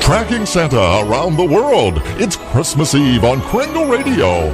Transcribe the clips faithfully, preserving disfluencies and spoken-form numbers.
Tracking Santa around the world. It's Christmas Eve on Kringle Radio.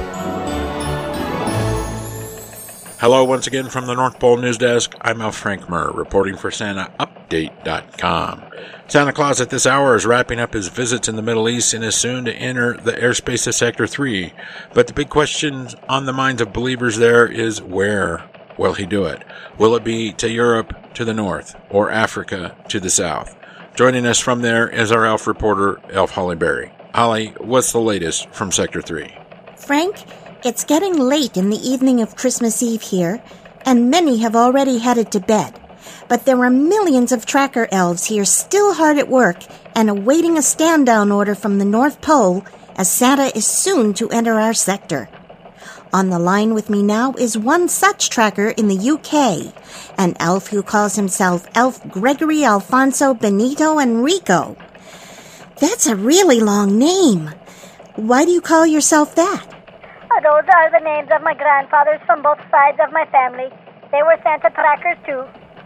Hello once again from the North Pole News Desk. I'm Al Frankmer, reporting for Santa Update dot com. Santa Claus at this hour is wrapping up his visits in the Middle East and is soon to enter the airspace of Sector three. But the big question on the minds of believers there is, where will he do it? Will it be to Europe to the north or Africa to the south? Joining us from there is our Elf reporter, Elf Holly Berry. Holly, what's the latest from Sector three? Frank, it's getting late in the evening of Christmas Eve here, and many have already headed to bed. But there are millions of tracker elves here still hard at work and awaiting a stand-down order from the North Pole as Santa is soon to enter our sector. On the line with me now is one such tracker in the U K, an elf who calls himself Elf Gregory Alfonso Benito Enrico. That's a really long name. Why do you call yourself that? Those are the names of my grandfathers from both sides of my family. They were Santa trackers too.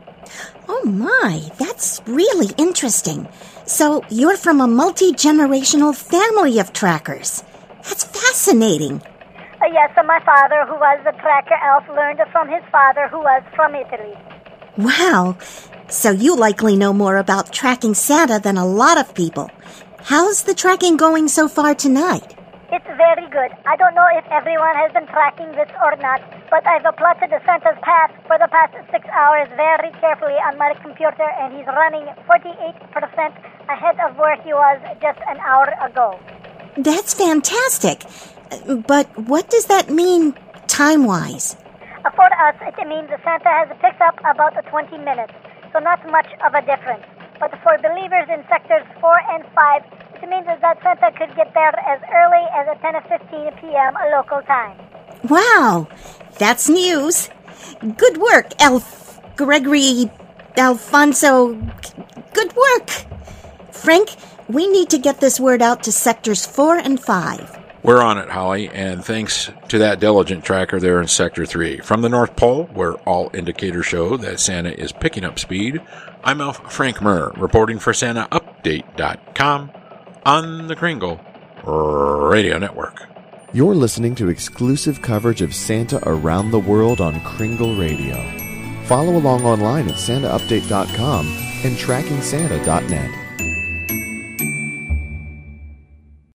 Oh my, that's really interesting. So you're from a multi-generational family of trackers. That's fascinating. Uh, yes, and my father, who was the tracker elf, learned from his father, who was from Italy. Wow, so you likely know more about tracking Santa than a lot of people. How's the tracking going so far tonight? It's very good. I don't know if everyone has been tracking this or not, but I've plotted the Santa's path for the past six hours very carefully on my computer, and he's running forty-eight percent ahead of where he was just an hour ago. That's fantastic. But what does that mean time-wise? Uh, for us, it means Santa has picked up about twenty minutes, so not much of a difference. But for believers in sectors four and five, it means that Santa could get there as early as ten fifteen p.m. local time. Wow, that's news. Good work, Elf Gregory Alfonso. Good work. Frank, we need to get this word out to sectors four and five. We're on it, Holly, and thanks to that diligent tracker there in Sector three. From the North Pole, where all indicators show that Santa is picking up speed, I'm Elf Frank Murr, reporting for Santa Update dot com on the Kringle Radio Network. You're listening to exclusive coverage of Santa around the world on Kringle Radio. Follow along online at Santa Update dot com and Tracking Santa dot net.